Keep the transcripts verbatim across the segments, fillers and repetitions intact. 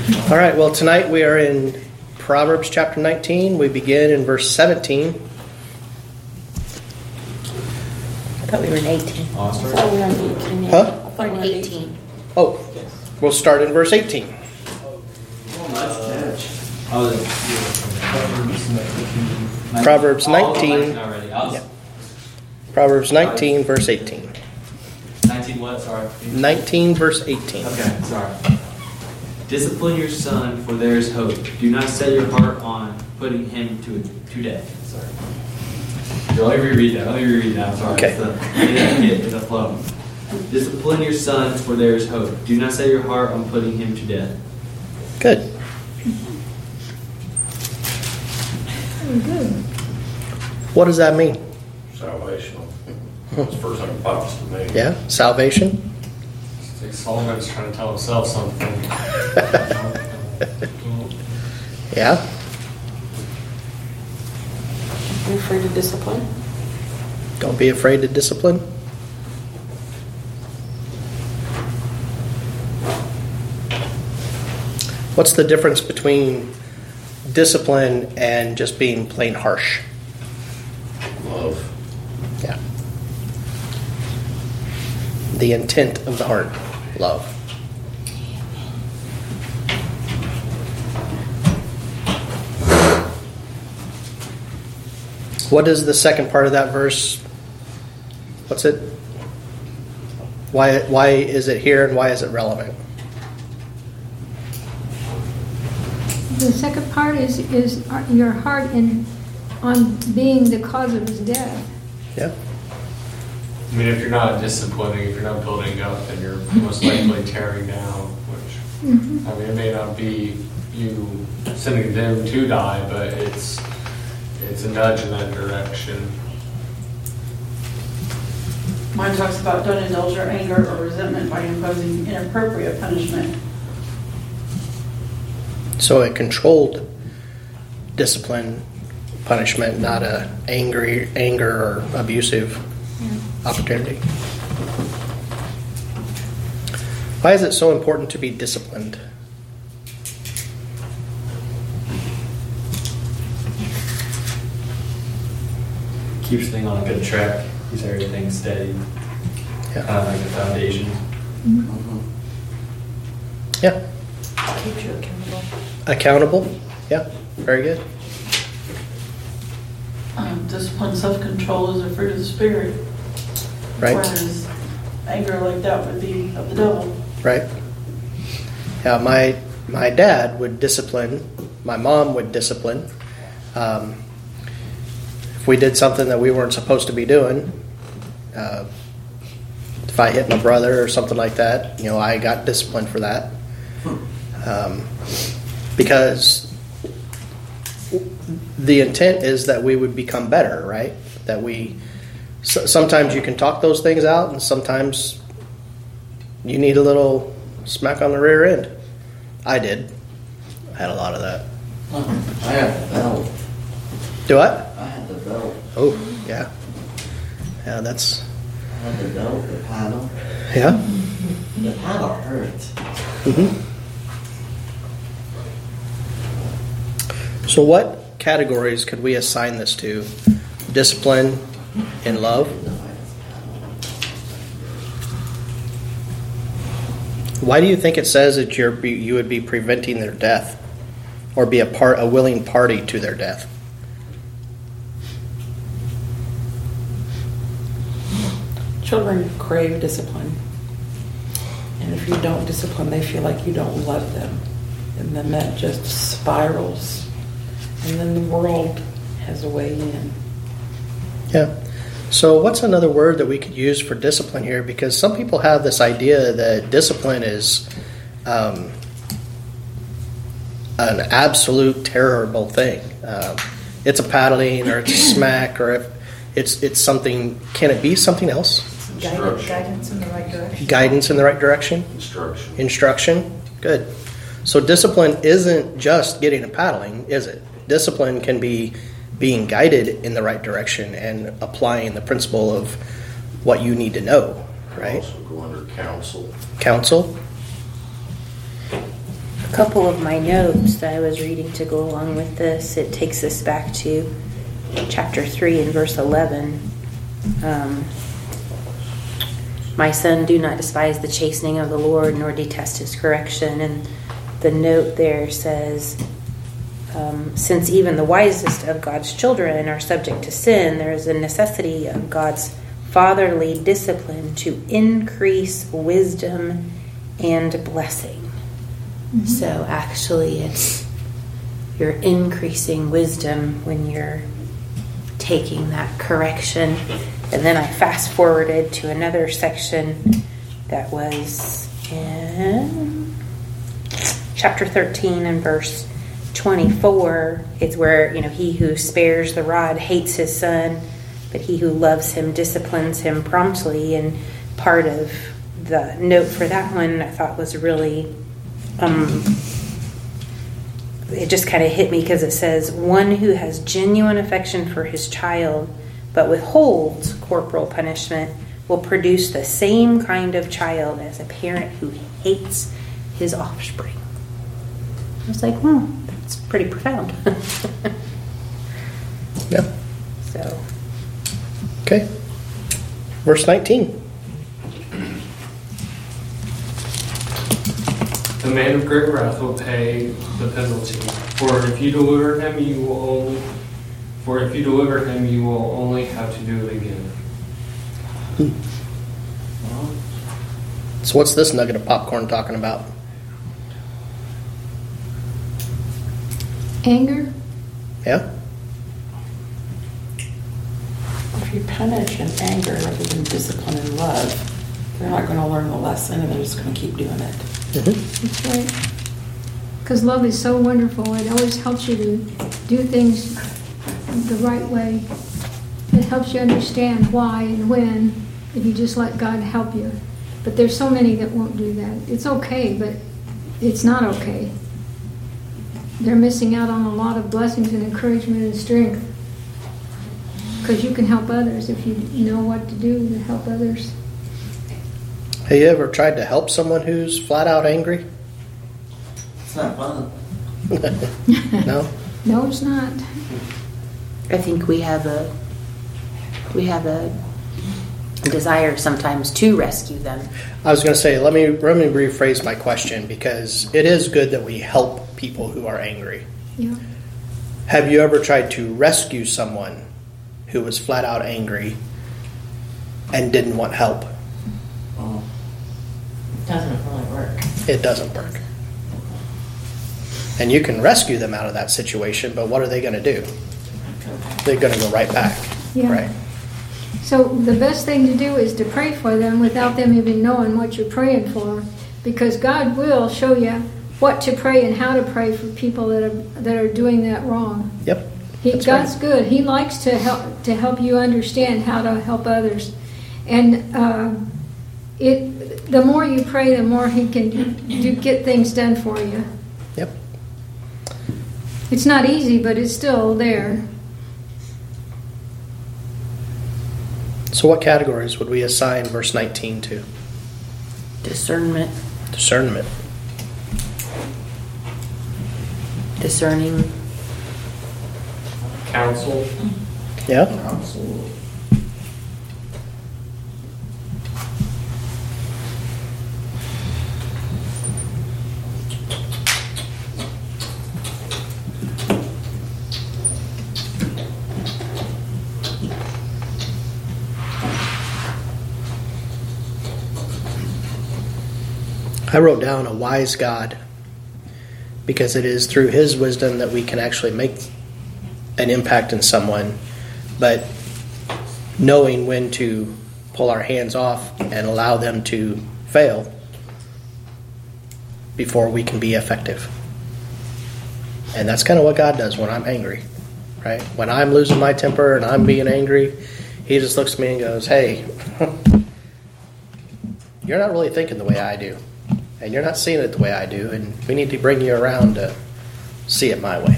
All right, well, tonight we are in Proverbs chapter nineteen. We begin in verse seventeen. I thought we were in eighteen. Oh, I thought we were in eighteen. Yeah. Huh? I thought we were in eighteen. Oh, we'll start in verse eighteen. Proverbs nineteen. Yeah. Proverbs nineteen, verse eighteen. nineteen what? Sorry. nineteen, verse eighteen. Okay, sorry. Discipline your son, for there is hope. Do not set your heart on putting him to to death. Sorry. Let me reread that. Let me reread that. I'm sorry. Okay. It's the, it's the flow. Discipline your son, for there is hope. Do not set your heart on putting him to death. Good. Good. What does that mean? Salvation. That's the first thing that pops to me. Yeah, salvation. It's like Solomon's trying to tell himself something. Yeah. Are you afraid of discipline? Don't be afraid to discipline. What's the difference between discipline and just being plain harsh? Love. Yeah. The intent of the heart, love. What is the second part of that verse? What's it? Why why is it here and why is it relevant? The second part is is your heart in on being the cause of his death. Yeah. I mean, if you're not disciplining, if you're not building up, then you're most likely tearing down, which, Mm-hmm. I mean, it may not be you sending them to die, but it's it's a nudge in that direction. Mine talks about don't indulge your anger or resentment by imposing inappropriate punishment. So a controlled discipline, punishment, not a angry anger or abusive opportunity. Why is it so important to be disciplined? Keeps things on a good track. Keeps everything steady. Yeah. Kind of like a foundation. Yeah. Keeps you accountable. Accountable. Yeah. Very good. Um, discipline, self-control is a fruit of the spirit. Right. Whereas anger like that would be of the devil. Right. Yeah. My my dad would discipline. My mom would discipline. Um, if we did something that we weren't supposed to be doing, uh, if I hit my brother or something like that, you know, I got disciplined for that. Um, because the intent is that we would become better, right? That we, so, sometimes you can talk those things out, and sometimes you need a little smack on the rear end. I did. I had a lot of that. I had the belt. Do what? I had the belt. Oh, yeah. Yeah, that's, I had the belt, the paddle. yeah. The paddle hurt. Mm-hmm. So what categories could we assign this to? Discipline and love? Why do you think it says that you're you would be preventing their death, or be a part a willing party to their death? Children crave discipline. And if you don't discipline, they feel like you don't love them. And then that just spirals. And then the world has a way in. Yeah. So what's another word that we could use for discipline here? Because some people have this idea that discipline is um, an absolute terrible thing. Um, it's a paddling, or it's a smack, or if it's it's something. Can it be something else? Guidance, guidance in the right direction. Guidance in the right direction? Instruction. Instruction? Good. So discipline isn't just getting a paddling, is it? Discipline can be being guided in the right direction and applying the principle of what you need to know, right? Also go under counsel. Counsel? A couple of my notes that I was reading to go along with this, it takes us back to chapter three and verse eleven. Um, My son, do not despise the chastening of the Lord, nor detest his correction. And the note there says, um, since even the wisest of God's children are subject to sin, there is a necessity of God's fatherly discipline to increase wisdom and blessing. Mm-hmm. So actually it's you're increasing wisdom when you're taking that correction. And then I fast forwarded to another section that was in chapter thirteen and verse twenty-four. It's where, you know, he who spares the rod hates his son, but he who loves him disciplines him promptly. And part of the note for that one I thought was really, um, it just kind of hit me because it says, one who has genuine affection for his child but withholds corporal punishment will produce the same kind of child as a parent who hates his offspring. I was like, hmm, that's pretty profound. Yeah. So. Okay. Verse nineteen. The man of great wrath will pay the penalty. For if you deliver him, you will only. For if you deliver him, you will only have to do it again. So what's this nugget of popcorn talking about? Anger? Yeah? If you punish in anger rather than discipline and love, they're not going to learn the lesson and they're just going to keep doing it. Mm-hmm. That's right. Because love is so wonderful. It always helps you to do things the right way. It helps you understand why and when if you just let God help you. But there's so many that won't do that. It's okay, but it's not okay. They're missing out on a lot of blessings and encouragement and strength. Because you can help others if you know what to do to help others. Have you ever tried to help someone who's flat out angry? It's not fun. No? No, it's not. I think we have a we have a desire sometimes to rescue them. I was going to say, let me let me rephrase my question, because it is good that we help people who are angry. Yeah. Have you ever tried to rescue someone who was flat out angry and didn't want help? Oh. It doesn't really work. It doesn't work. And you can rescue them out of that situation, but what are they going to do? They're going to go right back. Yeah. Right. So the best thing to do is to pray for them without them even knowing what you're praying for, because God will show you what to pray and how to pray for people that are that are doing that wrong. Yep. He, That's God's right. good. He likes to help to help you understand how to help others, and uh, it the more you pray, the more He can do, do, get things done for you. Yep. It's not easy, but it's still there. So what categories would we assign verse nineteen to? Discernment, Discernment. discerning, Counsel, Yeah? Absolutely. I wrote down a wise God, because it is through His wisdom that we can actually make an impact in someone, but knowing when to pull our hands off and allow them to fail before we can be effective. And that's kind of what God does when I'm angry, right? When I'm losing my temper and I'm being angry, He just looks at me and goes, hey, you're not really thinking the way I do. And you're not seeing it the way I do, and we need to bring you around to see it my way.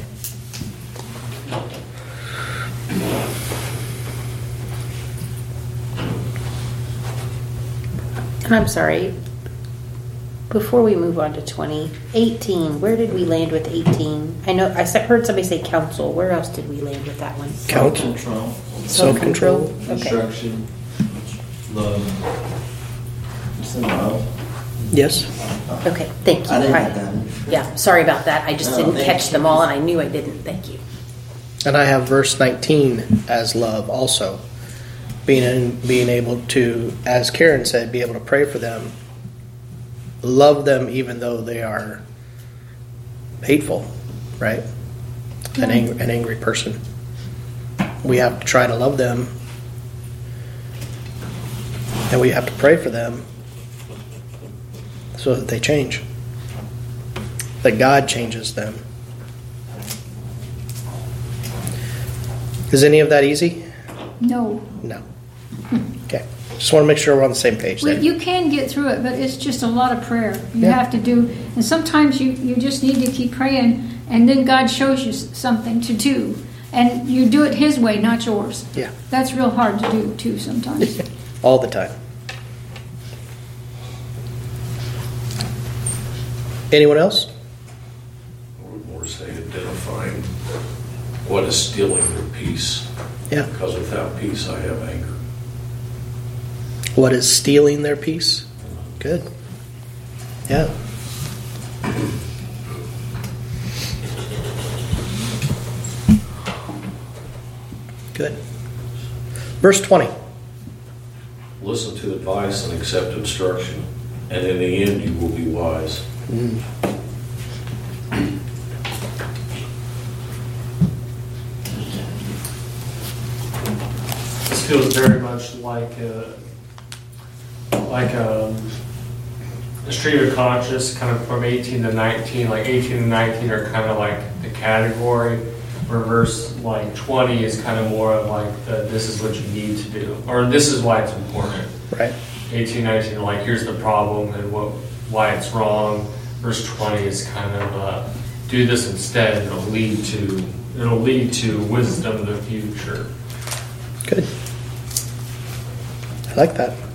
and I'm sorry, Before we move on to twenty, eighteen, where did we land with eighteen? I know, I se- heard somebody say counsel. Where else did we land with that one? Counsel. Control. Self-control. Okay. Instruction. Love. It's in love. Yes. Okay, thank you. I didn't Right. have that. Yeah, sorry about that. I just No, didn't thank catch you. them all, and I knew I didn't. Thank you. And I have verse nineteen as love also. Being in, being able to, as Karen said, be able to pray for them, love them even though they are hateful, right? An, ang- an angry person. We have to try to love them, and we have to pray for them so that they change. That God changes them. Is any of that easy? No. No. Okay. Just want to make sure we're on the same page Well, there. you can get through it, but it's just a lot of prayer. You Yeah. have to do, and sometimes you, you just need to keep praying, and then God shows you s- something to do. And you do it His way, not yours. Yeah. That's real hard to do, too, sometimes. All the time. Anyone else? I would more say identifying what is stealing their peace. Yeah. Because without peace, I have anger. What is stealing their peace? Good. Yeah. Good. Verse twenty. Listen to advice and accept instruction, and in the end, you will be wise. Mm. This feels very much like a, like a, a stream of conscious, kind of from eighteen to nineteen. Like eighteen and nineteen are kind of like the category, where verse like twenty is kind of more of like the, this is what you need to do, or this is why it's important. Right. eighteen, nineteen, like here's the problem and what why it's wrong. Verse twenty is kind of uh, do this instead. And it'll lead to it'll lead to wisdom in the future. Good. I like that.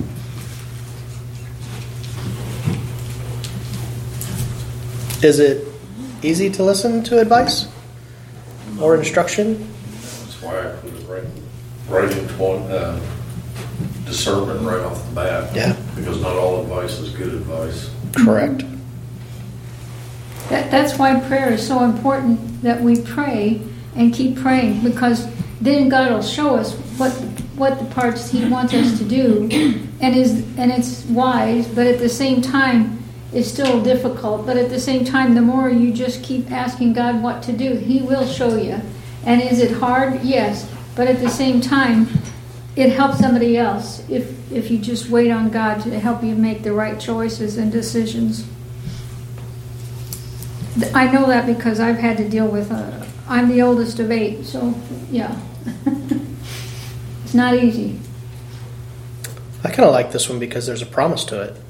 Is it easy to listen to advice or instruction? That's why I put it right, right in twenty, uh, discernment right off the bat. Yeah. Because not all advice is good advice. Correct. That, that's why prayer is so important, that we pray and keep praying, because then God will show us what what the parts He wants us to do, and is and it's wise, but at the same time it's still difficult. But at the same time, the more you just keep asking God what to do, He will show you. And is it hard? Yes, but at the same time, it helps somebody else if if you just wait on God to help you make the right choices and decisions. I know that because I've had to deal with, uh, I'm the oldest of eight, so yeah. It's not easy. I kind of like this one because there's a promise to it.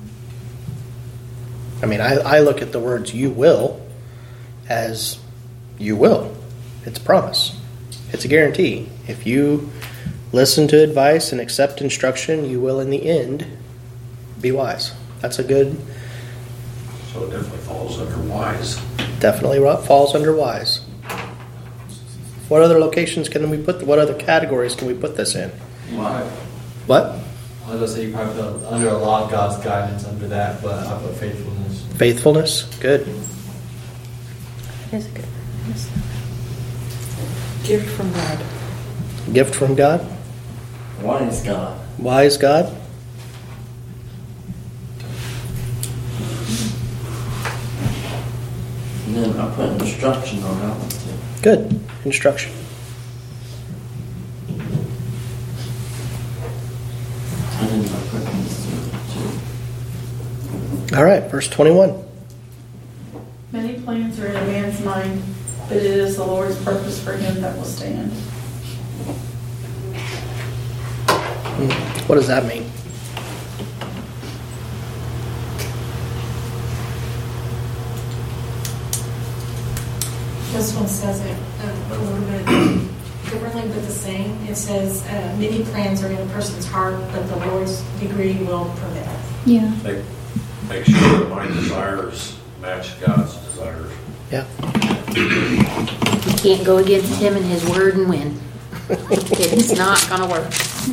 I mean, I, I look at the words "you will" as you will. It's a promise. It's a guarantee. If you listen to advice and accept instruction, you will in the end be wise. That's a good, So it definitely falls under wise. definitely falls under wise. What other locations can we put, what other categories can we put this in? Wow. What? I was going to say you probably put under a lot of God's guidance under that, but I put faithfulness. Faithfulness. Good. That is a good one. Yes. Gift from God. Gift from God. Wise God. Wise God. And then I put instruction on that one too. Good. Instruction. And then I put this too. All right. Verse twenty-one. Many plans are in a man's mind, but it is the Lord's purpose for him that will stand. What does that mean? This one says it um, a little bit differently, but the same. It says, uh, many plans are in a person's heart, but the Lord's degree will prevail. Yeah. Make, make sure that my desires match God's desires. Yeah. You can't go against him and his word and win. It's not gonna work.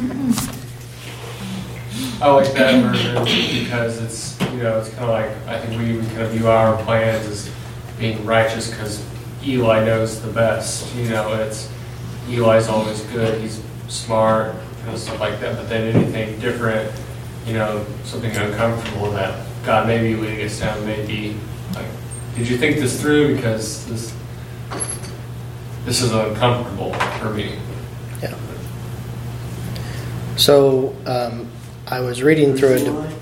I like that version because it's, you know, it's kind of like, I think we, we kind of view our plans as being righteous because Eli knows the best. You know, it's, Eli's always good, he's smart, kind of stuff like that. But then anything different, you know, something uncomfortable that God may be leading us down, maybe like, did you think this through? Because this, this is uncomfortable for me. Yeah. So, um, I was reading through a de-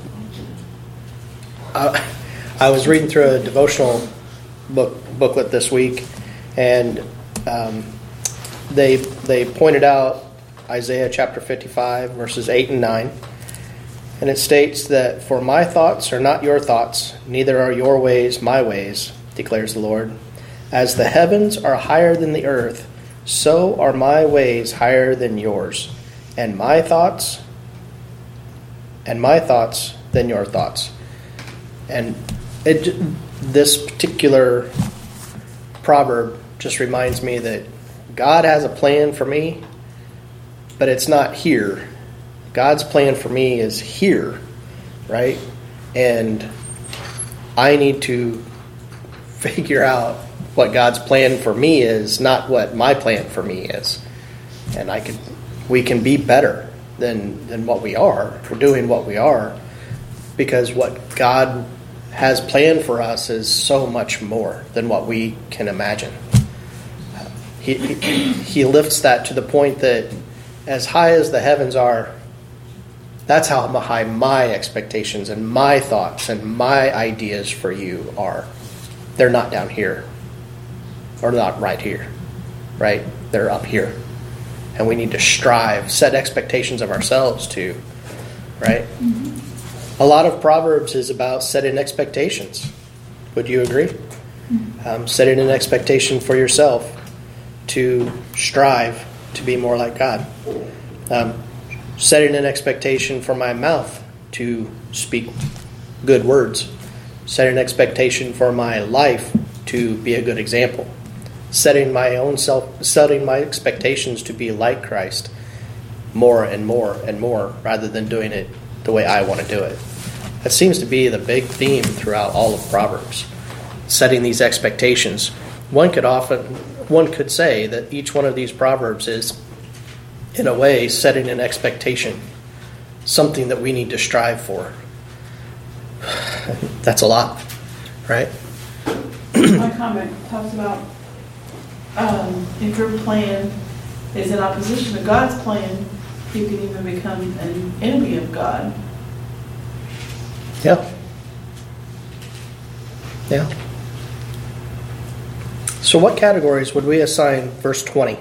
I, I was reading through a devotional book booklet this week, and um, they they pointed out Isaiah chapter fifty-five verses eight and nine, and it states that, "For my thoughts are not your thoughts, neither are your ways my ways, declares the Lord. As the heavens are higher than the earth, so are my ways higher than yours, and my thoughts and my thoughts than your thoughts." And it, this particular proverb just reminds me that God has a plan for me, but it's not here. God's plan for me is here, right? And I need to figure out what God's plan for me is, not what my plan for me is. And I can, we can be better than than what we are. We're doing what we are because what God has planned for us is so much more than what we can imagine. He, he, he lifts that to the point that as high as the heavens are, that's how high my expectations and my thoughts and my ideas for you are. They're not down here. Or not right here. Right? They're up here. And we need to strive, set expectations of ourselves too. Right? Mm-hmm. A lot of Proverbs is about setting expectations. Would you agree? Mm-hmm. Um, setting an expectation for yourself to strive to be more like God. Um, setting an expectation for my mouth to speak good words. Setting an expectation for my life to be a good example. Setting my own self, setting my expectations to be like Christ more and more and more, rather than doing it the way I want to do it. That seems to be the big theme throughout all of Proverbs. Setting these expectations. One could often, one could say that each one of these Proverbs is, in a way, setting an expectation, something that we need to strive for. That's a lot, right? My comment talks about um, if your plan is in opposition to God's plan, you can even become an enemy of God. Yeah. Yeah. So what categories would we assign verse twenty?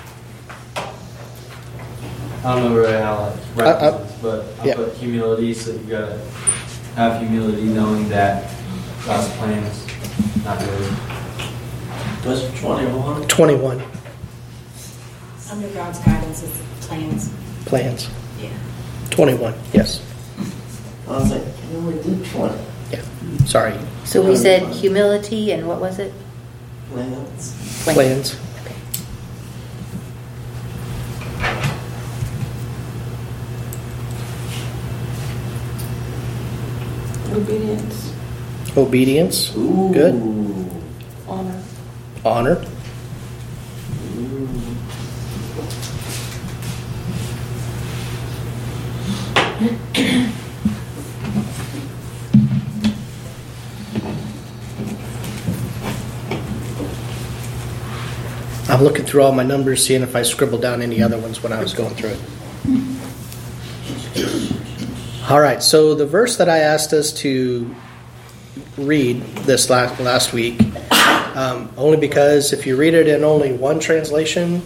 I don't know really how like Uh, uh, references, but I yeah. put humility, so you gotta have humility, knowing that God's plan is not really. That's twenty-one. twenty-one. Under God's guidance is plans. Plans. Yeah. twenty-one, yes. I was like, you know, we did twenty. Yeah. Sorry. So we said humility and what was it? Plans. Plans. Okay. Obedience, Obedience. Ooh. Good. honor. Honor. Ooh. I'm looking through all my numbers, seeing if I scribbled down any other ones when I was going through it. All right, so the verse that I asked us to read this last, last week, um, only because if you read it in only one translation,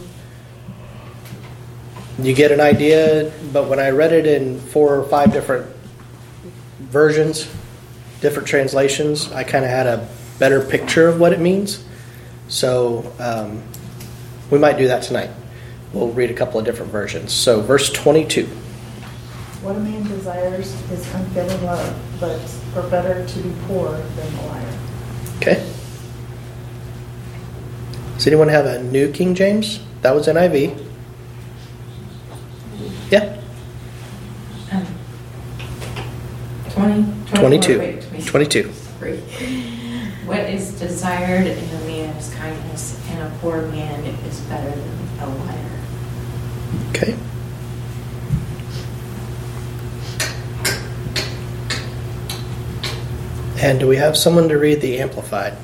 you get an idea, but when I read it in four or five different versions, different translations, I kind of had a better picture of what it means. So um, we might do that tonight. We'll read a couple of different versions. So verse twenty-two. What a man desires is unfailing love, but for better to be poor than a liar. Okay. Does anyone have a New King James? That was N I V. Yeah. Um, twenty, twenty-two. Wait, twenty-two. Sorry. What is desired in a man is kindness, and a poor man is better than a liar. Okay. And do we have someone to read the Amplified?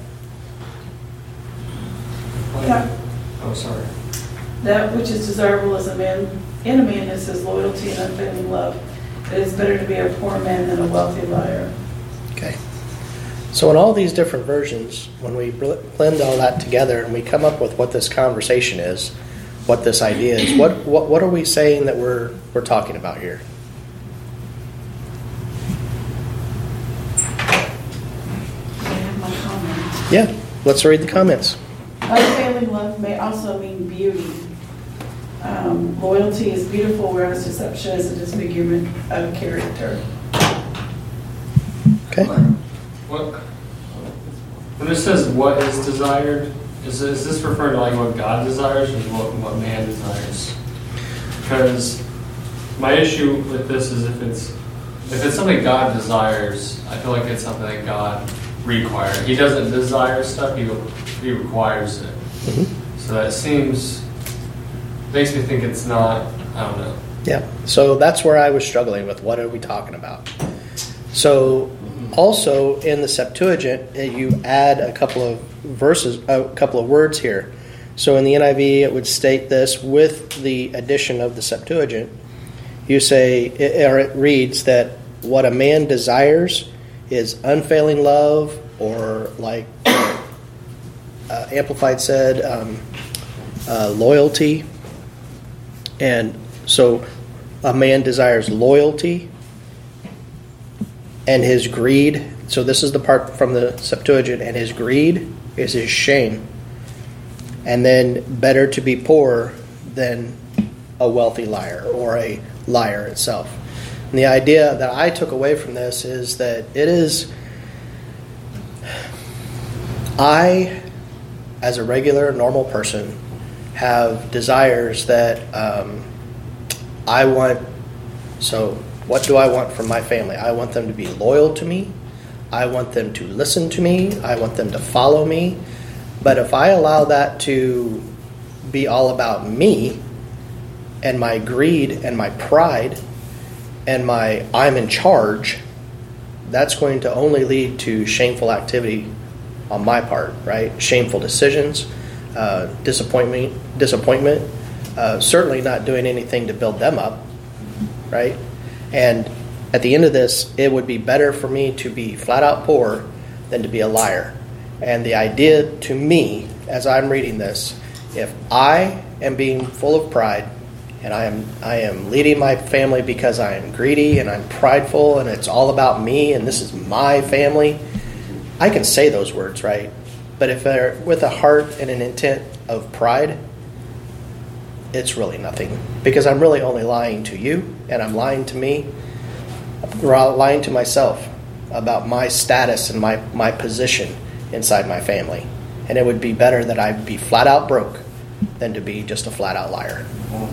Yeah. Oh, sorry. That which is desirable as a man in a man is his loyalty and unfailing love. It is better to be a poor man than a wealthy liar. Okay. So in all these different versions, when we blend all that together and we come up with what this conversation is, what this idea is, what what, what are we saying that we're we're talking about here? I have my comment. Yeah. Let's read the comments. Unfailing love may also mean beauty. Um, loyalty is beautiful, whereas deception is a disfigurement of character. Okay. What, when it says what is desired, is, is this referring to like what God desires or what, what man desires? Because my issue with this is if it's if it's something God desires, I feel like it's something that God requires. He doesn't desire stuff; he he requires it. Mm-hmm. So that seems makes me think it's not. I don't know. Yeah. So that's where I was struggling with what are we talking about. So also in the Septuagint, you add a couple of verses, a couple of words here. So in the N I V, it would state this with the addition of the Septuagint. You say, or it reads that what a man desires is unfailing love, or like uh, Amplified said, um, uh, loyalty. And so a man desires loyalty and his greed. So this is the part from the Septuagint. And his greed is his shame. And then better to be poor than a wealthy liar or a liar itself. And the idea that I took away from this is that it is, I, as a regular, normal person, have desires that um, I want. So what do I want from my family? I want them to be loyal to me. I want them to listen to me. I want them to follow me. But if I allow that to be all about me and my greed and my pride and my I'm in charge, that's going to only lead to shameful activity on my part, right? Shameful decisions, uh, disappointment, disappointment, uh, certainly not doing anything to build them up, right? And at the end of this, it would be better for me to be flat out poor than to be a liar. And the idea to me, as I'm reading this, if I am being full of pride and I am I am leading my family because I am greedy and I'm prideful and it's all about me and this is my family, I can say those words, right? But if they're with a heart and an intent of pride, it's really nothing. Because I'm really only lying to you and I'm lying to me, lying to myself about my status and my, my position inside my family. And it would be better that I be flat out broke than to be just a flat out liar.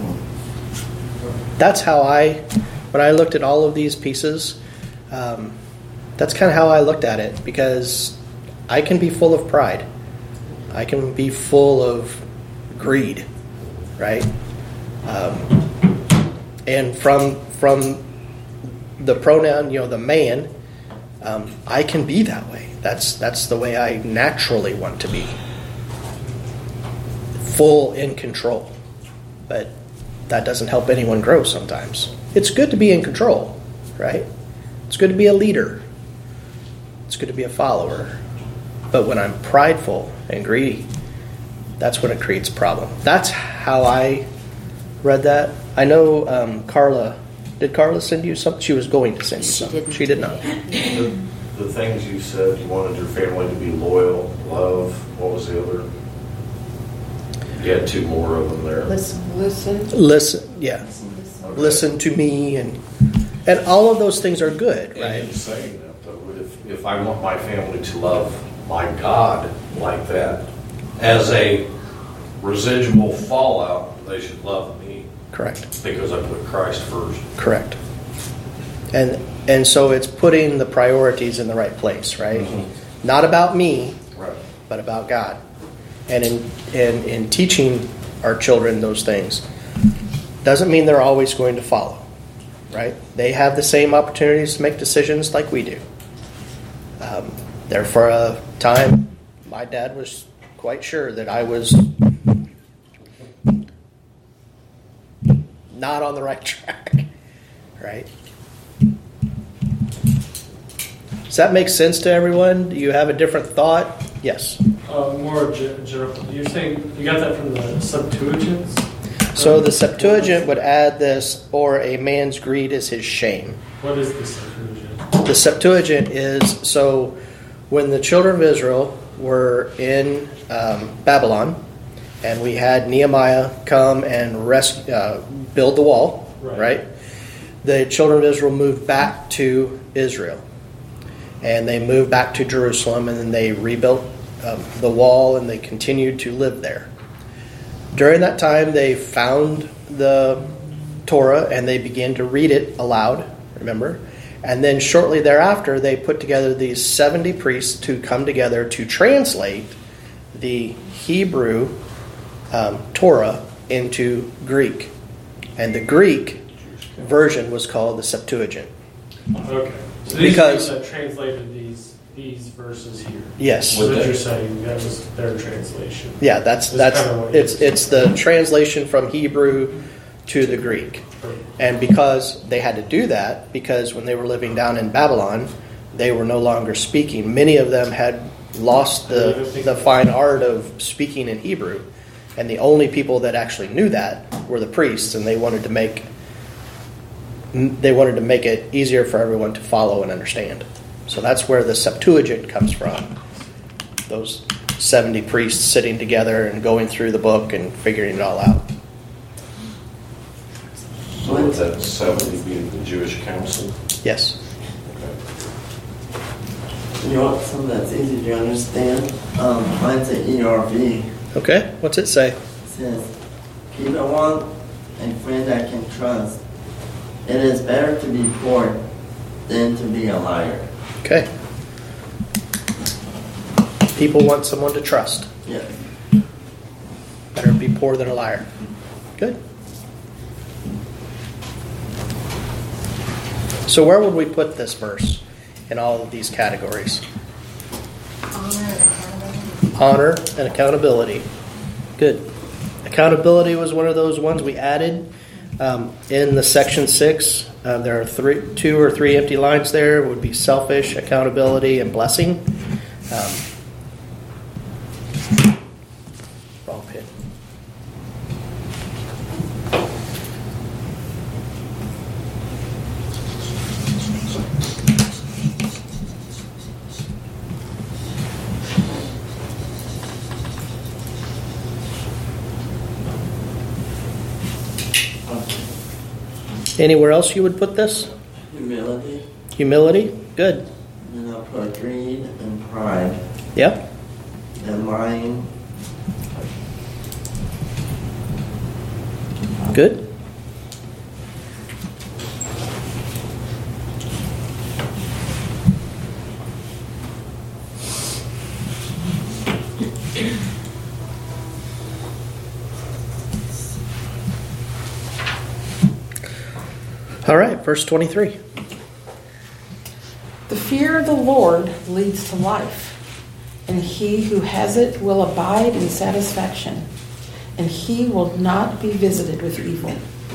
That's how I, when I looked at all of these pieces, um, that's kind of how I looked at it, because I can be full of pride. I can be full of greed, right? Um, and from from the pronoun, you know, the man, um, I can be that way. That's that's the way I naturally want to be. Full in control. But that doesn't help anyone grow sometimes. It's good to be in control, right? It's good to be a leader. It's good to be a follower. But when I'm prideful and greedy, that's when it creates a problem. That's how I read that. I know um, Carla, did Carla send you something? She was going to send you She something. didn't She did not. The, the things you said, you wanted your family to be loyal, love, what was the other? You had two more of them there. Listen, listen. Listen, yeah. Listen, listen. Okay. Listen to me and And all of those things are good, And right? in saying that, though, if, if I want my family to love my God like that, as a residual fallout, they should love me Correct. because I put Christ first. Correct. And and so it's putting the priorities in the right place, right? Mm-hmm. Not about me, Right. but about God. And in, in in teaching our children those things doesn't mean they're always going to follow, right? They have the same opportunities to make decisions like we do. Um, there for a time, my dad was quite sure that I was not on the right track, right? Does that make sense to everyone? Do you have a different thought? Yes. Uh, more ge- general. You're saying you got that from the Septuagint? So the Septuagint would add this, or a man's greed is his shame. What is the Septuagint? The Septuagint is, so when the children of Israel were in um, Babylon, and we had Nehemiah come and res- uh, build the wall, Right. right? The children of Israel moved back to Israel. And they moved back to Jerusalem, and then they rebuilt um, the wall, and they continued to live there. During that time, they found the Torah, and they began to read it aloud, remember? And then shortly thereafter, they put together these seventy priests to come together to translate the Hebrew um, Torah into Greek. And the Greek version was called the Septuagint. Okay. So these Because- people that translated these these verses here. Yes. So what you're saying, that was their translation. Yeah, that's That's that's kinda what it's it is. it's the translation from Hebrew to the Greek. And because they had to do that, because when they were living down in Babylon, they were no longer speaking. Many of them had lost the the fine art of speaking in Hebrew, and the only people that actually knew that were the priests, and they wanted to make they wanted to make it easier for everyone to follow and understand. So that's where the Septuagint comes from. Those seventy priests sitting together and going through the book and figuring it all out. So would that seventy be the Jewish council? Yes. You want something that's easy to understand? Um, mine's an E R V. Okay, what's it say? It says, people want a friend I can trust. It is better to be poor than to be a liar. Okay. People want someone to trust. Yeah. Better be poor than a liar. Good. So where would we put this verse in all of these categories? Honor and accountability. Good. Accountability was one of those ones we added um, in the section six. Uh, there are three, two or three empty lines there. It would be selfish, accountability, and blessing. Um, wrong pin. Anywhere else you would put this? Humility. Humility? Good. And I'll put greed and pride. Yep. And lying. Good. All right, verse twenty-three. The fear of the Lord leads to life, and he who has it will abide in satisfaction, and he will not be visited with evil.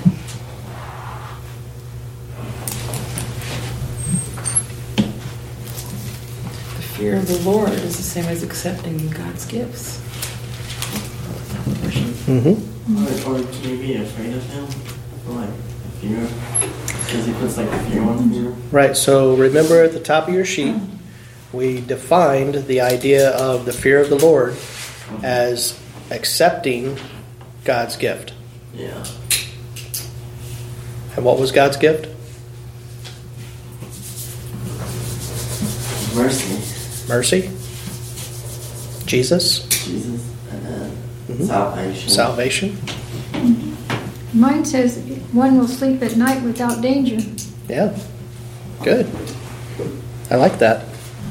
The fear of the Lord is the same as accepting God's gifts. Mm-hmm. Or, or can you be afraid of him? Or like fear? Because he puts like a fear on fear. Right, so remember at the top of your sheet, we defined the idea of the fear of the Lord as accepting God's gift. Yeah. And what was God's gift? Mercy, Mercy. Jesus. Jesus, and then Mhm. salvation. Salvation. Mine says one will sleep at night without danger. Yeah. Good. I like that.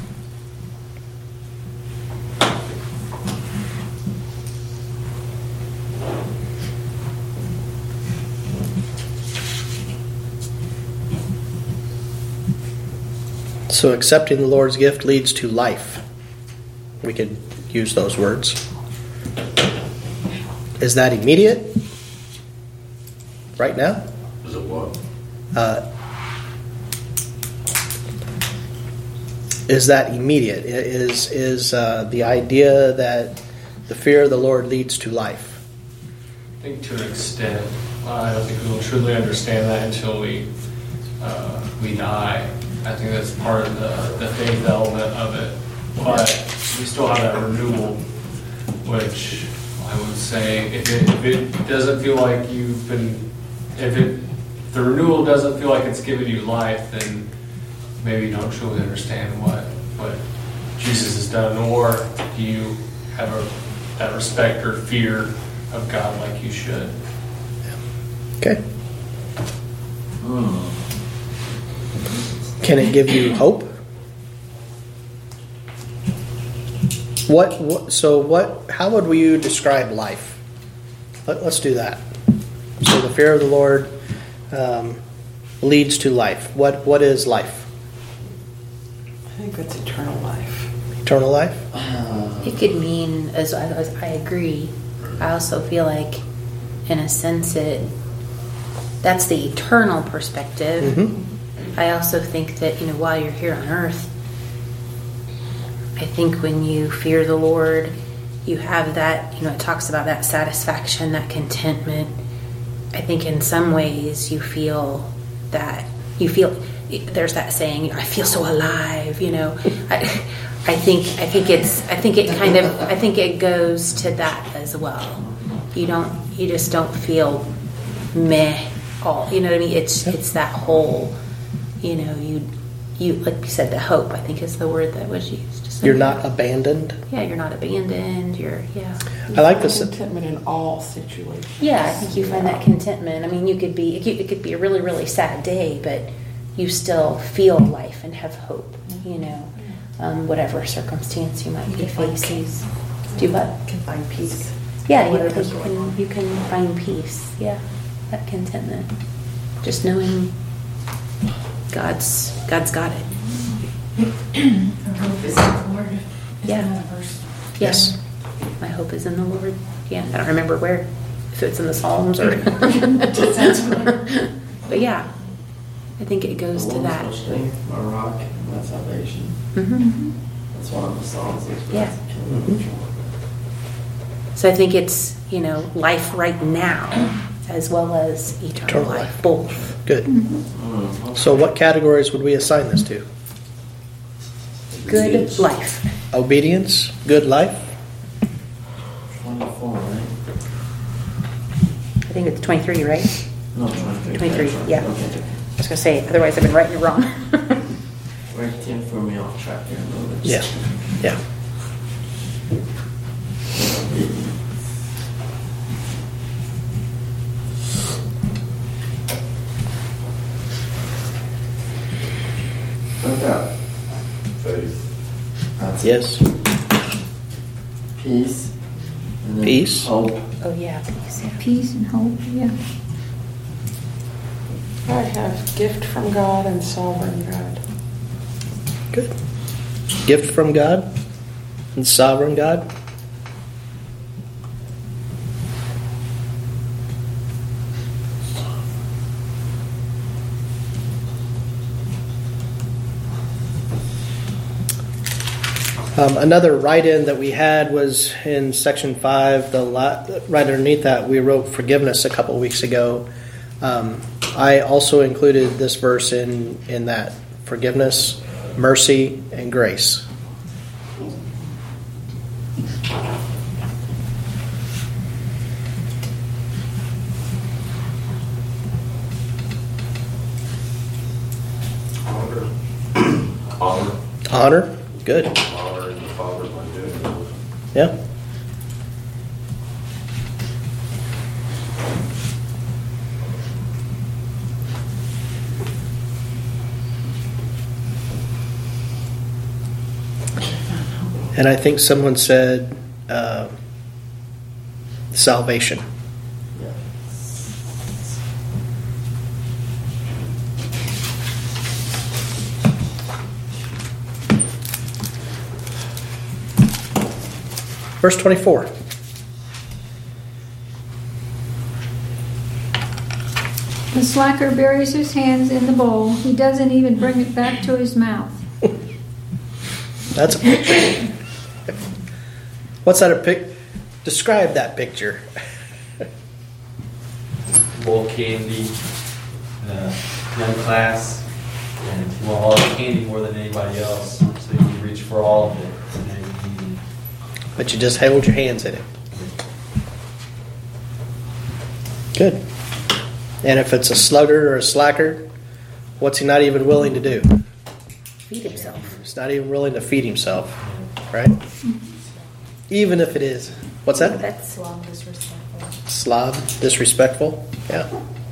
So accepting the Lord's gift leads to life. We could use those words. Is that immediate? Right now? Is it what? Uh, is that immediate? I- Is is uh, the idea that the fear of the Lord leads to life? I think to an extent, uh, I don't think we will truly understand that until we uh, we die. I think that's part of the, the faith element of it. But we still have that renewal, which I would say, if it, if it doesn't feel like you've been, if it, the renewal doesn't feel like it's giving you life, then maybe you don't truly understand what what Jesus has done, or do you have a, that respect or fear of God like you should. Okay. Hmm. Can it give you hope? What, what? So what? How would you describe life? Let, let's do that. So the fear of the Lord um, leads to life. What? What is life? I think it's eternal life. Eternal life. Uh, It could mean, as, as I agree, I also feel like, in a sense, it that's the eternal perspective. Mm-hmm. I also think that, you know, while you're here on earth, I think when you fear the Lord, you have that, you know, it talks about that satisfaction, that contentment. I think in some ways you feel that, you feel, there's that saying, I feel so alive, you know. I, I think, I think it's, I think it kind of, I think it goes to that as well. You don't, you just don't feel meh all, you know what I mean? It's, it's that whole, you know, you, you, like you said, the hope, I think is the word that was used. So, You're not abandoned. yeah, you're not abandoned. You're, yeah. I like this. Contentment in all situations. Yeah, I think you find that contentment. I mean, you could be, it could, it could be a really, really sad day, but you still feel life and have hope, you know, um, whatever circumstance you might be facing. Do what? Can find peace. Yeah, you, Whatever's you going on. can, you can find peace. Yeah, that contentment. Just knowing God's, God's got it. Our hope is in the Lord. Isn't Yeah. that a verse? Yes. My hope is in the Lord. Yeah, I don't remember where, if it's in the Psalms or. But yeah, I think it goes to that. My strength, my rock, and my salvation. hmm That's one of the songs. That's Yeah. Mm-hmm. So I think it's, you know, life right now as well as eternal, Eternal life, life. both. Good. Mm-hmm. So what categories would we assign this to? Good life. Obedience, good life. twenty-four, right? I think it's twenty-three, right? No, twenty-three. twenty-three, yeah. Okay. I was going to say, otherwise I've been writing it wrong. Right, Tim, threw me off track here a little bit. Yeah. Yeah. Look up. Faith. That's Yes. peace. And then Peace. Hope. Oh, yeah, please. Yeah. Peace and hope, yeah. I have gift from God and sovereign God. Good. Gift from God and sovereign God. Um, another write-in that we had was in section five. The la- right underneath that, we wrote forgiveness a couple weeks ago. Um, I also included this verse in in that forgiveness, mercy, and grace. Honor. Honor. Honor. Good. Honoring the Father by doing those. Yeah. And I think someone said uh, salvation. Yeah. Verse twenty-four. The slacker buries his hands in the bowl. He doesn't even bring it back to his mouth. That's a picture. What's that a pic? Describe that picture. Bowl candy, uh, young class, and you want all the candy more than anybody else, so you reach for all of it. And then you- But you just hold your hands in it. Good. And if it's a sluggard or a slacker, what's he not even willing to do? Feed himself. He's not even willing to feed himself, right? Even if it is. What's that? That's Slob disrespectful. Slob, disrespectful. Yeah.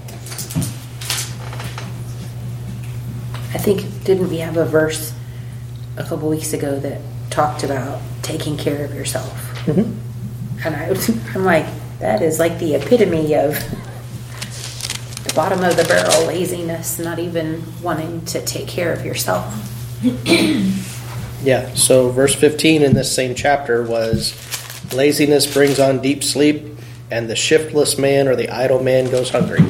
I think, didn't we have a verse a couple weeks ago that talked about taking care of yourself? Mm-hmm. And I, I'm like, that is like the epitome of the bottom of the barrel laziness, not even wanting to take care of yourself. Yeah. So verse fifteen in this same chapter was, laziness brings on deep sleep, and the shiftless man or the idle man goes hungry.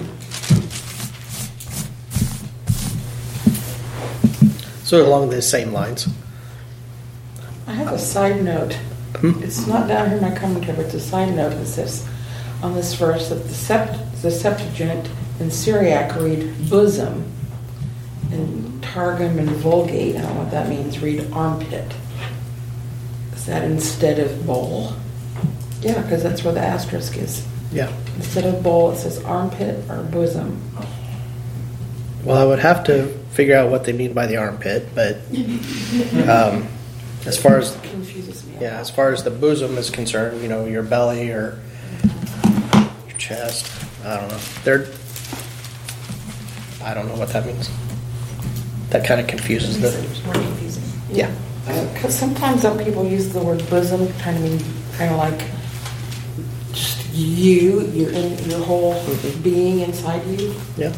So along the same lines. I have a side note. Hmm? It's not down here in my commentary, but it's a side note that says on this verse that the, Sept- the Septuagint in Syriac read bosom, and Targum and Vulgate, I don't know what that means, read armpit. Is that instead of bowl? Yeah, because that's where the asterisk is. Yeah. Instead of bowl, it says armpit or bosom. Well, I would have to figure out what they mean by the armpit, but um, as far as It confuses me. yeah, as far as the bosom is concerned, you know, your belly or your chest, I don't know. They're I don't know what that means. That kind of confuses It's them. more confusing. Yeah. Because sometimes some people use the word bosom, kind of mean, kind of like just you, your in, your whole Mhm. being inside you. Yeah.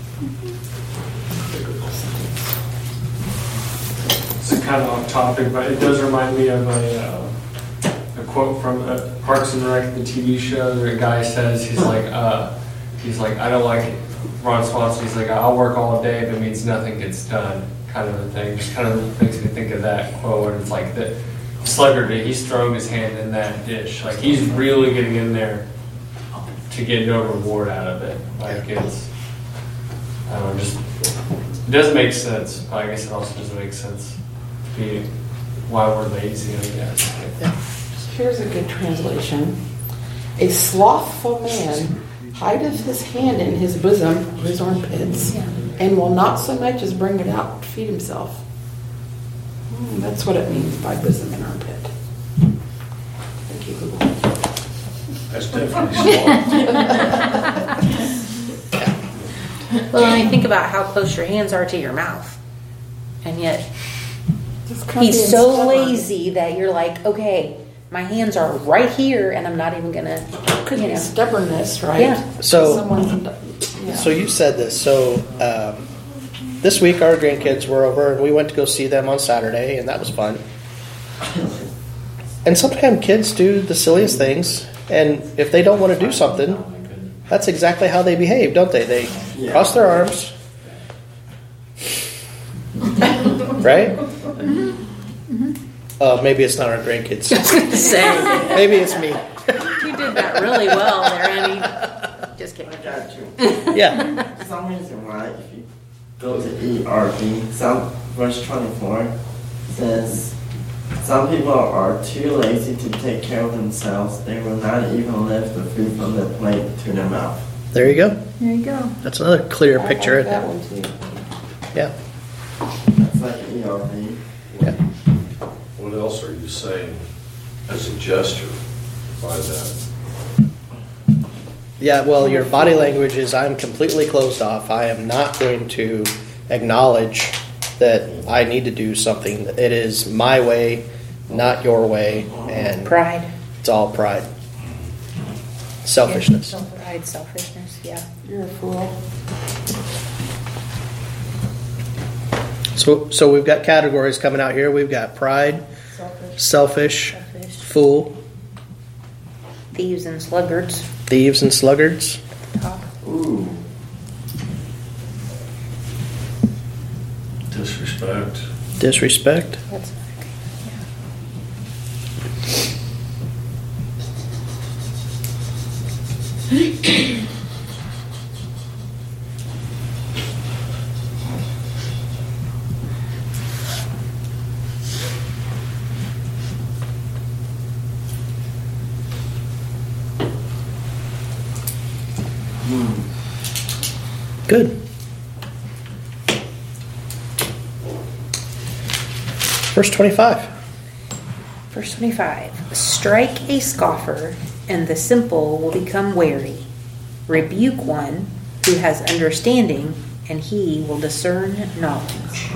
It's kind of off topic, but it does remind me of a, uh, a quote from uh, Parks and Rec, the T V show. Where a guy says he's like, uh, he's like, I don't like it. Ron Swanson. He's like, I'll work all day if it means nothing gets done, kind of a thing. Just kind of makes me think of that quote. Where it's like the slugger, he's throwing his hand in that dish. Like he's really getting in there to get no reward out of it. Like it's, I don't know, just it doesn't make sense. But I guess it also doesn't make sense. Be why we're lazy, I guess. Here's a good translation. A slothful man hideth his hand in his bosom, his armpits, and will not so much as bring it out to feed himself. Hmm, that's what it means by bosom and armpit. Thank you, Google. That's definitely small. Well, I mean, think about how close your hands are to your mouth. And yet, Just kind of he's being so stubborn. lazy that you're like, okay, my hands are right here, and I'm not even going to, Could you be know. stubbornness, right? Yeah. So- Someone's, yeah. So you said this. So um, this week our grandkids were over and we went to go see them on Saturday, and that was fun. And sometimes kids do the silliest things, and if they don't want to do something, that's exactly how they behave, don't they? They Yeah. cross their arms, right? Uh, maybe it's not our grandkids. say, Maybe it's me. you did that really well there, Annie. Just kidding. I got you. Yeah. For some reason why, if you go to E R V, some verse twenty-four says, some people are too lazy to take care of themselves. They will not even lift the food from the plate to their mouth. There you go. There you go. That's another clear I picture. like that one too. Yeah. That's like E R V. Yeah. What else are you saying as a gesture by that? Yeah, well, your body language is I'm completely closed off. I am not going to acknowledge that I need to do something. It is my way, not your way, and Pride. it's all pride. Selfishness. Yeah, pride, selfishness, yeah. You're a fool. So, so we've got categories coming out here. We've got pride, Selfish. selfish, Selfish. fool, Thieves and sluggards. thieves, and sluggards. Top. Ooh. Disrespect. Disrespect. That's Good. Verse twenty-five. Verse twenty-five. Strike a scoffer, and the simple will become wary. Rebuke one who has understanding, and he will discern knowledge.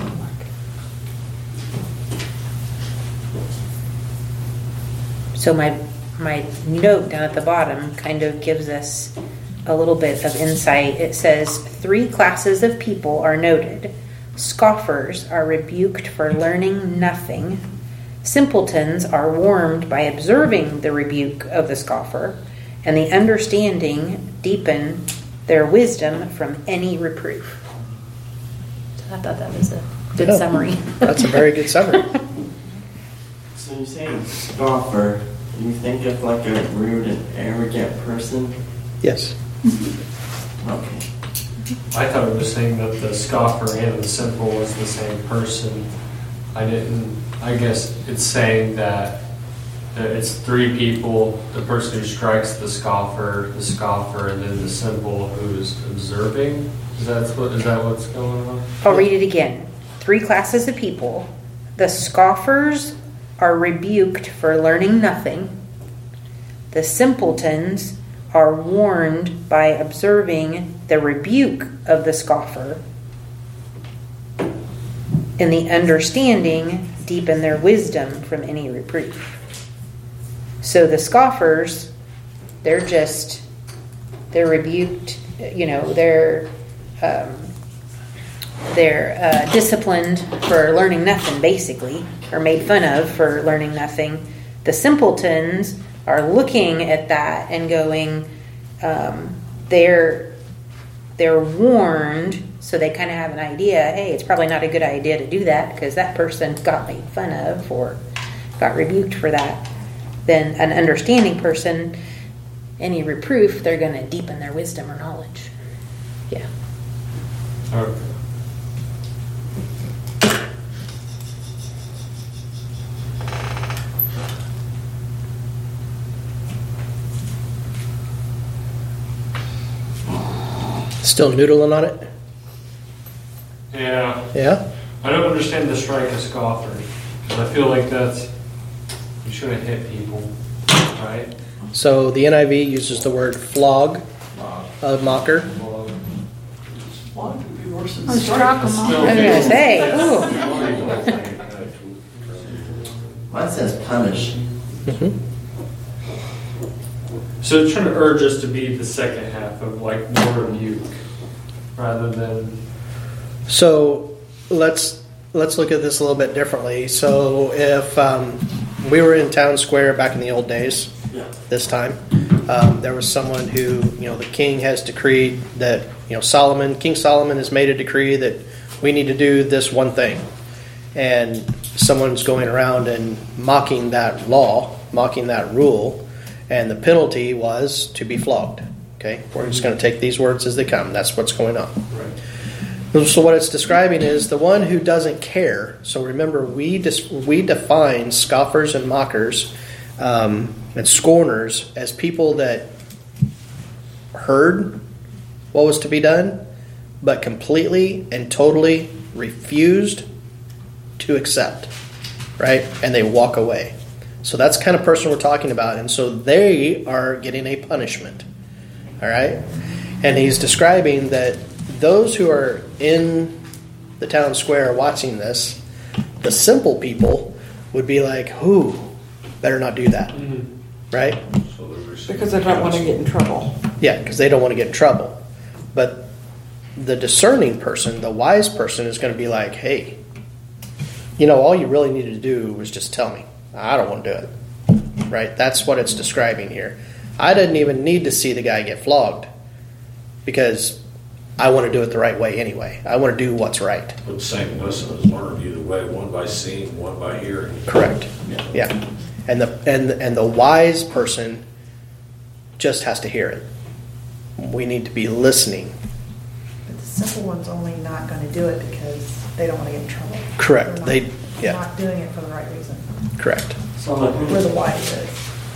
So my my note down at the bottom kind of gives us a little bit of insight. It says, three classes of people are noted. Scoffers are rebuked for learning nothing. Simpletons are warned by observing the rebuke of the scoffer, and the understanding deepen their wisdom from any reproof. So I thought that was a good Yeah. summary. That's a very good summary. So you say scoffer, you think of like a rude and arrogant person? Yes. Okay. I thought it was saying that the scoffer and the simple was the same person. I didn't, I guess it's saying that that it's three people, the person who strikes the scoffer, the scoffer, and then the simple who's observing. Is that what, is that what's going on? I'll read it again. Three classes of people. The scoffers are rebuked for learning nothing. The simpletons are warned by observing the rebuke of the scoffer. And the understanding deepen their wisdom from any reproof. So the scoffers, they're just, they're rebuked, you know, they're um, they're uh, disciplined for learning nothing, basically, or made fun of for learning nothing. The simpletons are looking at that and going, um, they're they're warned, so they kind of have an idea, hey, it's probably not a good idea to do that because that person got made fun of or got rebuked for that. Then an understanding person, any reproof, they're going to deepen their wisdom or knowledge. Yeah. Okay. Still noodling on it? Yeah. Yeah? I don't understand the strike a scoffer. I feel like that's, you shouldn't hit people, right? So the N I V uses the word flog, a mocker. Well, Well, it could be worse than Or strike. struck 'em off. I was going to say, ooh. Mine says punish. Mm-hmm. So it's trying to urge us to be the second half of like more rebuke rather than So let's let's look at this a little bit differently. So if um, we were in town square back in the old days, Yeah. this time, um, there was someone who, you know, the king has decreed that, you know, Solomon, King Solomon has made a decree that we need to do this one thing. And someone's going around and mocking that law, mocking that rule, and the penalty was to be flogged. Okay? We're just going to take these words as they come. That's what's going on. right. So what it's describing is the one who doesn't care. So remember, we dis- we define scoffers and mockers um, and scorners as people that heard what was to be done, but completely and totally refused to accept. right? And they walk away. So that's the kind of person we're talking about. And so they are getting a punishment. All right? And he's describing that those who are in the town square watching this, the simple people would be like, who better not do that. Mm-hmm. Right? Because they don't want to get in trouble. Yeah, because they don't want to get in trouble. But the discerning person, the wise person, is going to be like, hey, you know, all you really needed to do was just tell me. I don't want to do it. Right? That's what it's describing here. I didn't even need to see the guy get flogged because I want to do it the right way anyway. I want to do what's right. But same lesson is learned either way, one by seeing, one by hearing. Correct. Yeah. Yeah. And the and and the wise person just has to hear it. We need to be listening. But the simple one's only not going to do it because they don't want to get in trouble. Correct. They're not, They yeah. not doing it for the right reason. Correct. So like, Where the wise is.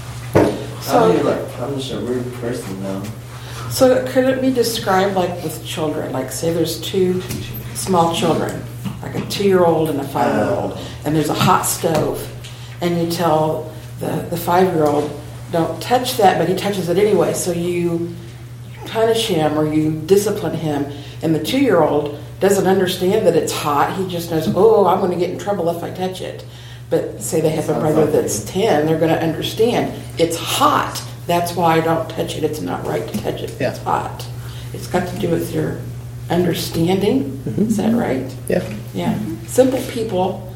how So- do you like punish a rude person though? So could it be described like with children? Like say there's two small children, like a two-year-old and a five-year-old, and there's a hot stove, and you tell the, the five-year-old, don't touch that, but he touches it anyway, so you punish him or you discipline him, and the two-year-old doesn't understand that it's hot. He just knows, oh, I'm going to get in trouble if I touch it. But say they have a brother that's ten, they're going to understand it's hot. That's why I don't touch it. It's not right to touch it. Yeah. It's hot. It's got to do with your understanding. Mm-hmm. Is that right? Yeah. Yeah. Simple people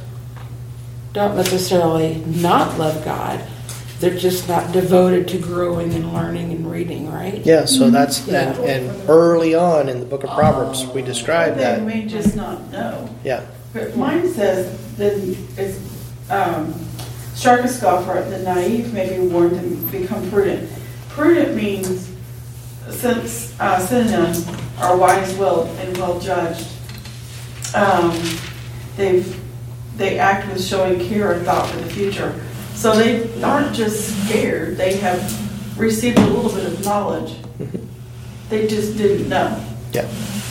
don't necessarily not love God. They're just not devoted to growing and learning and reading, right? Yeah, so that's Yeah. and, and early on in the book of Proverbs we described They that. may just not know. Yeah. But mine says that it's um, strike a scoffer, the naive may be warned and become prudent. Prudent means, since uh, synonym are wise-willed and well-judged. Um, they they act with showing care and thought for the future. So they aren't just scared; they have received a little bit of knowledge. They just didn't know. Yeah.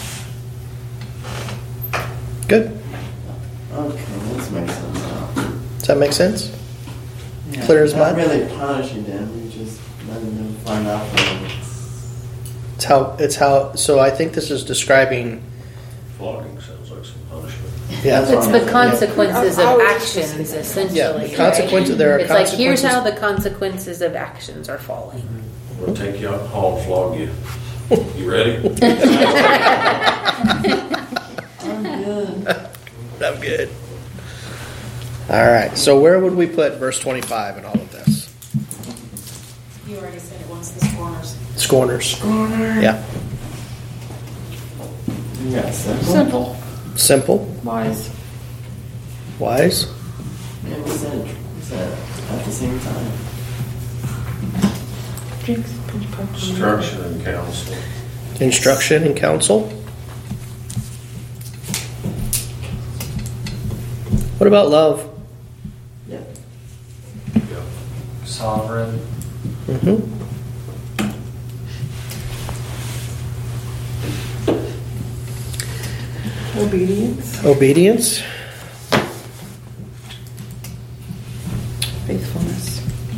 Good. Okay, this makes sense now. Does that make sense? Yeah, Clear as not mud? really punishing them, you just letting them find out for them. It's how it's how so I think this is describing Flogging sounds like some punishment. yeah. It's the consequences I- I of was just actions, gonna say that. essentially. Yeah, the right? consequences there are It's like here's consequences. how the consequences of actions are falling. We'll take you out in the hall and flog you. You ready? I'm good. I'm good. All right. So where would we put verse twenty-five in all of this? You already said it once, the scorners. Scorners. Yeah. You got simple? Simple, Simple. wise. Wise. Yeah, we said, we said at the same time. Drinks, punch, punch. Instruction and counsel. Instruction and counsel. What about love? Yeah. Yeah. Sovereign. Mm-hmm. Obedience, Obedience. faithfulness,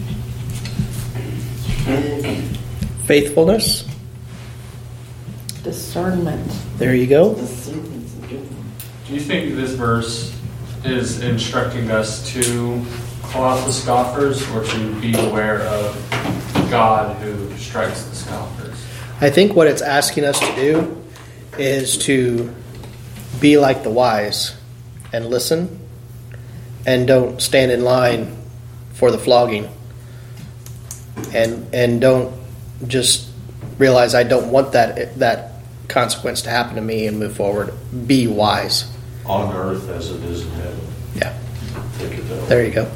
Faithfulness. discernment. There you go. The serpent's a good one. Do you think this verse is instructing us to call out the scoffers or to be aware of God who strikes the scoffers? I think what it's asking us to do is to be like the wise and listen and don't stand in line for the flogging and and don't just realize I don't want that that consequence to happen to me and move forward. Be wise. On earth as it is in heaven. Yeah. Take it that way. There you go.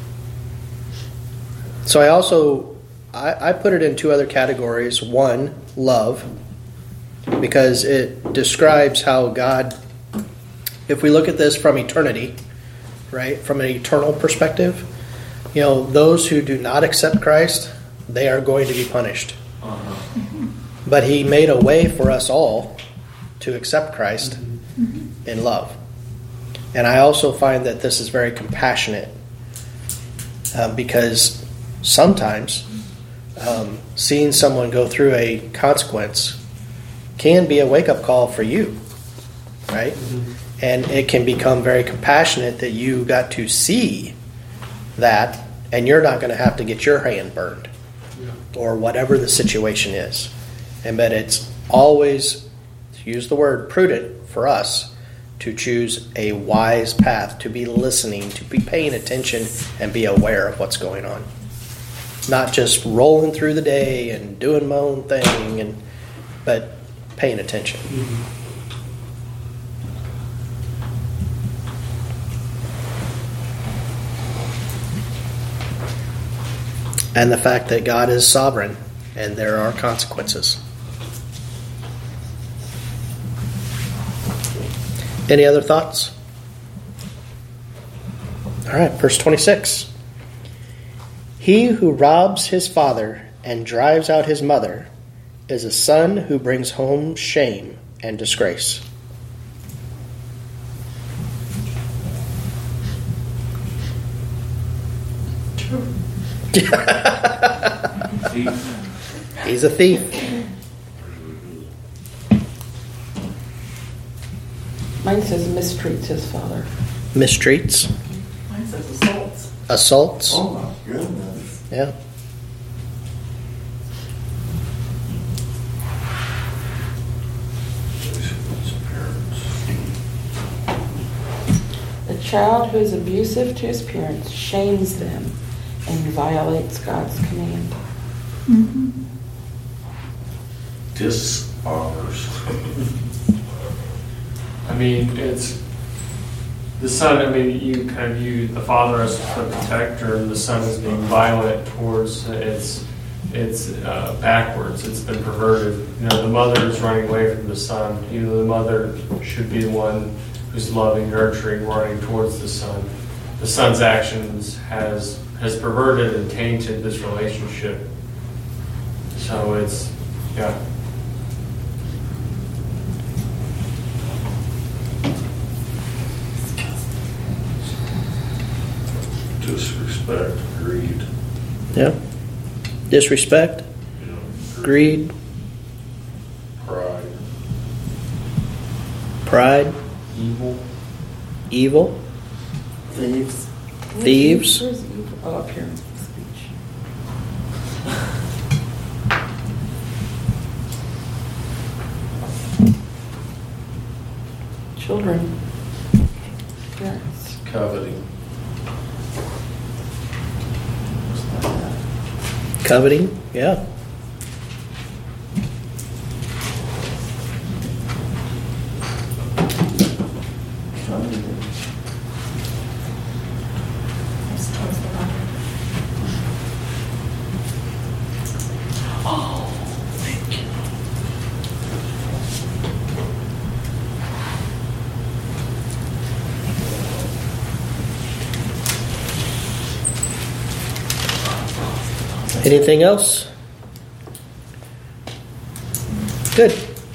So I also I, I put it in two other categories. One, love, because it describes how God, if we look at this from eternity, right, from an eternal perspective, you know, those who do not accept Christ, they are going to be punished. Uh-huh. But He made a way for us all to accept Christ in love. And I also find that this is very compassionate uh, because sometimes um, seeing someone go through a consequence can be a wake-up call for you, right? Mm-hmm. And it can become very compassionate that you got to see that, and you're not going to have to get your hand burned yeah. or whatever the situation is. And but it's always, to use the word prudent for us, to choose a wise path, to be listening, to be paying attention and be aware of what's going on. Not just rolling through the day and doing my own thing, and but paying attention. Mm-hmm. And the fact that God is sovereign and there are consequences. Any other thoughts? All right, verse twenty-six. He who robs his father and drives out his mother is a son who brings home shame and disgrace. He's a thief. Mine says mistreats his father. Mistreats. Mine says assaults. Assaults. Oh my goodness. Yeah. A child who is abusive to his parents shames them and violates God's command. Mm-hmm. Dishonors. I mean, it's the son. I mean, you kind of view the father as the protector, and the son as being violent towards it's it's uh, backwards. It's been perverted. You know, the mother is running away from the son. You know, the mother should be the one who's loving, nurturing, running towards the son. The son's actions has has perverted and tainted this relationship. So it's yeah. Disrespect, greed. Yeah. Disrespect, You know, greed, pride. pride, Evil. evil, Thieves. thieves. Where's evil? Oh, up here in speech. Children. Parents. Coveting. Coveting, yeah. Oh, thank you. Anything else? Good.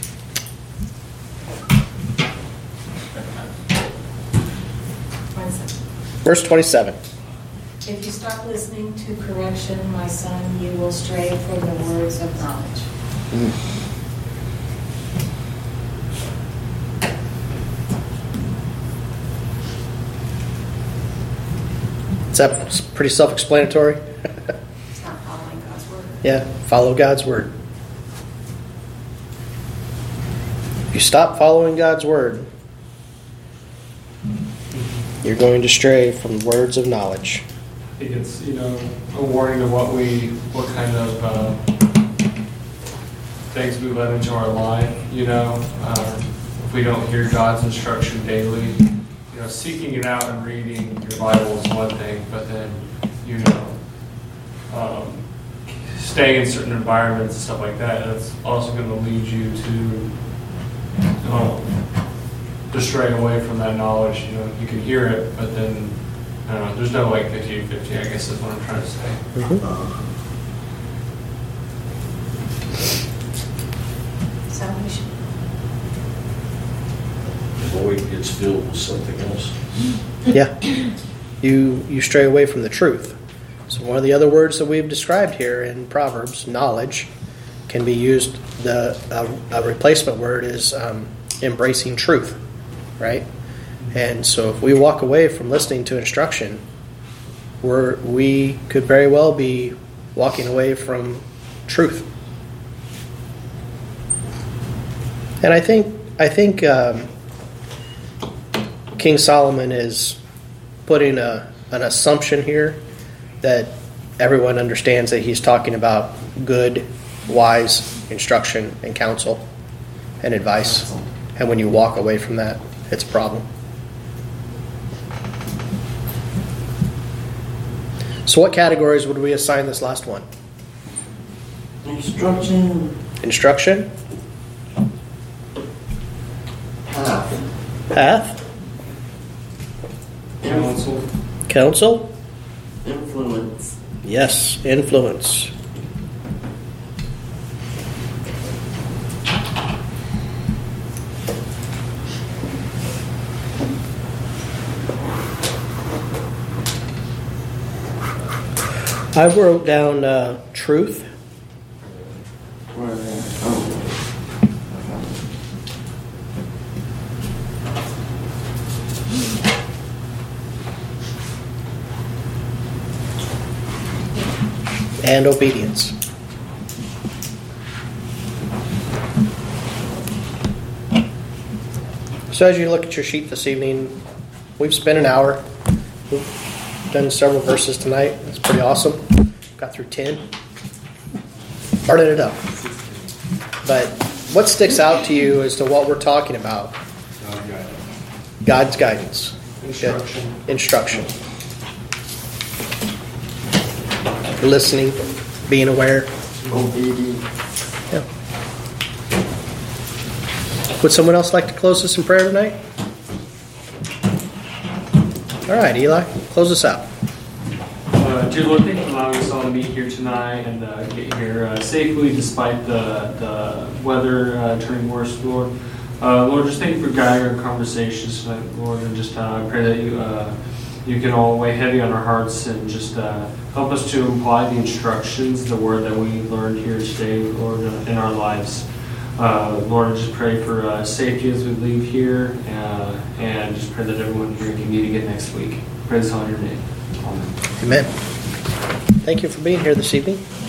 Verse twenty-seven. If you stop listening to correction, my son, you will stray from the words of knowledge. Mm. Is that pretty self-explanatory? It's not following God's word. Yeah, follow God's word. If you stop following God's word, you're going to stray from the words of knowledge. I think it's, you know, a warning of what we, what kind of uh, things we let into our life, you know. Uh, if we don't hear God's instruction daily, you know, seeking it out and reading your Bible is one thing, but then, you know, um, staying in certain environments and stuff like that, that's also going to lead you to um, to stray away from that knowledge. You know, you can hear it, but then, I don't know, there's no like fifty fifty, I guess is what I'm trying to say. Mm-hmm. Salvation. Avoid getting gets filled with something else. Yeah. You you stray away from the truth. So one of the other words that we've described here in Proverbs, knowledge, can be used. The a, a replacement word is um, embracing truth, right? And so if we walk away from listening to instruction, we're, we could very well be walking away from truth. And I think I think um, King Solomon is putting a an assumption here that everyone understands that he's talking about good, wise instruction and counsel and advice. And when you walk away from that, it's a problem. So what categories would we assign this last one? Instruction. Instruction? Path. Path? Counsel. Counsel? Influence. Yes, influence. I wrote down uh, truth. Where are they? Oh. And obedience. So as you look at your sheet this evening, we've spent an hour. We've done several verses tonight. It's pretty awesome. Got through ten. Started it up. But what sticks out to you as to what we're talking about? God's guidance. Instruction. Instruction. Listening, being aware. Obedience. Yeah. Would someone else like to close us in prayer tonight? All right, Eli, close us out. Uh, dear Lord, thank you for allowing us all to meet here tonight and uh, get here uh, safely despite the, the weather uh, turning worse, Lord. Uh, Lord, just thank you for guiding our conversations tonight, Lord, and just uh, pray that you uh, you can all weigh heavy on our hearts and just uh, help us to apply the instructions, the word that we learned here today, Lord, in our lives. Uh, Lord, I just pray for uh, safety as we leave here, uh, and just pray that everyone here can meet again next week. Pray this all in your name. Amen. Amen. Thank you for being here this evening.